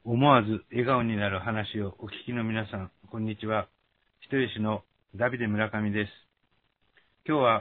思わず笑顔になる話をお聞きの皆さん、こんにちは。人吉のダビデ村上です。今日は、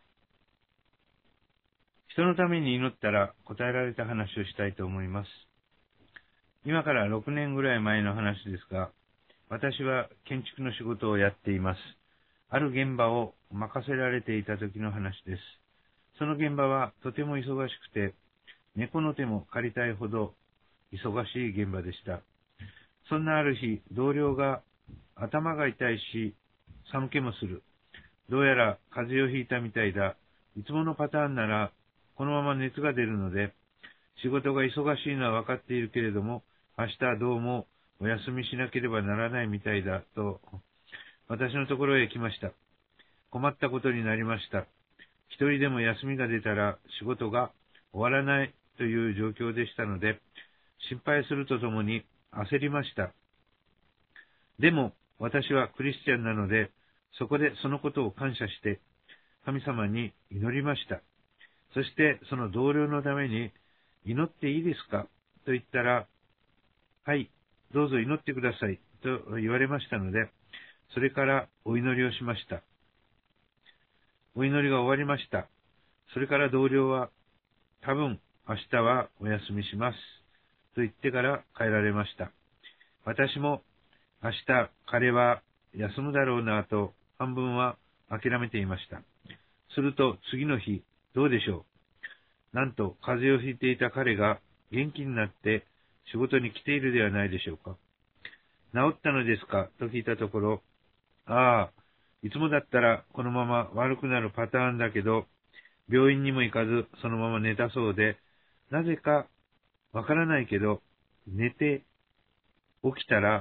人のために祈ったら答えられた話をしたいと思います。今から6年ぐらい前の話ですが、私は建築の仕事をやっています。ある現場を任せられていた時の話です。その現場はとても忙しくて、猫の手も借りたいほど忙しい現場でした。そんなある日、同僚が頭が痛いし、寒気もする。どうやら風邪をひいたみたいだ。いつものパターンなら、このまま熱が出るので、仕事が忙しいのは分かっているけれども、明日はどうもお休みしなければならないみたいだ、と、私のところへ来ました。困ったことになりました。一人でも休みが出たら仕事が終わらないという状況でしたので、心配するとともに焦りました。でも、私はクリスチャンなので、そこでそのことを感謝して、神様に祈りました。そして、その同僚のために、祈っていいですかと言ったら、はい、どうぞ祈ってください、と言われましたので、それからお祈りをしました。お祈りが終わりました。それから同僚は、多分、明日はお休みします。と言ってから帰られました。私も、明日彼は休むだろうなと半分は諦めていました。すると次の日、どうでしょう。なんと風邪をひいていた彼が元気になって仕事に来ているではないでしょうか。治ったのですかと聞いたところ、ああ、いつもだったらこのまま悪くなるパターンだけど、病院にも行かずそのまま寝たそうで、なぜかわからないけど、寝て起きたら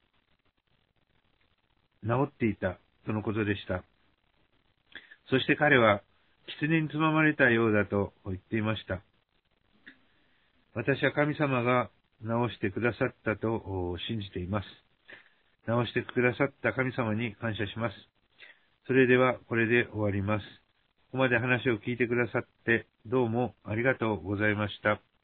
治っていたとのことでした。そして彼は狐につままれたようだと言っていました。私は神様が治してくださったと信じています。治してくださった神様に感謝します。それではこれで終わります。ここまで話を聞いてくださってどうもありがとうございました。